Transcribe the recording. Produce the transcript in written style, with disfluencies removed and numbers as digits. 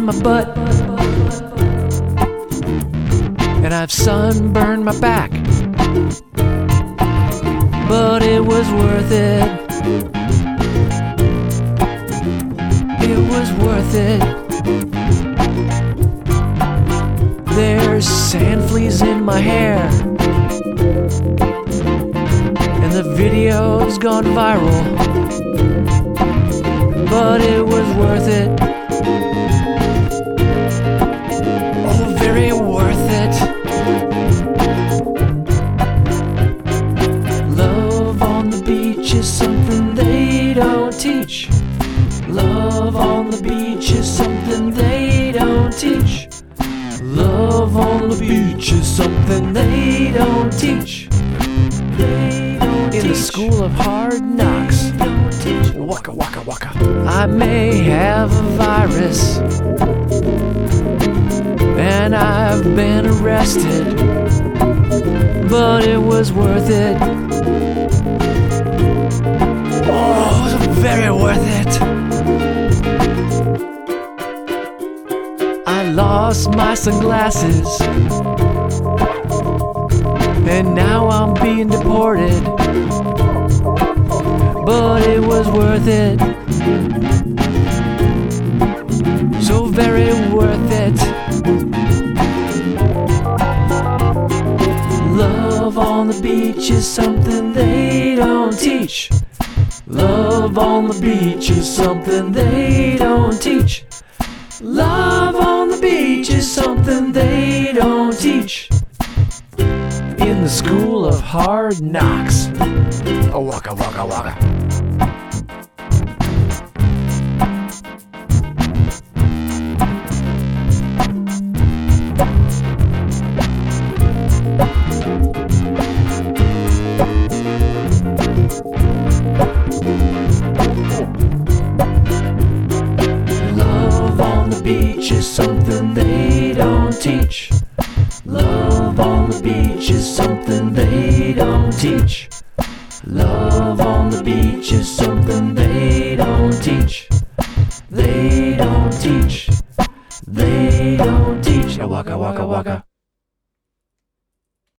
my butt, and I've sunburned my back, but it was worth it. It was worth it. There's sand fleas in my hair, and the video's gone viral, but it was worth it. Oh, very worth it. Love on the beach is something they don't teach. Love on the beach is something they don't teach. Love on the beach is something they don't teach. In the school of hard knocks, waka waka waka, I may have a virus, and I've been arrested, but it was worth it. Oh, it was very worth it. I lost my sunglasses, and now I'm being deported, but it was worth it. So very worth it. Love on the beach is something they don't teach. Love on the beach is something they don't teach. Love on the beach is something they don't teach. In the school of hard knocks. Oh, waka waka waka. Love on the beach is something they don't teach. Love on the beach is something they don't teach. Love on the beach is something they don't teach. They don't teach. They don't teach. Waka waka waka.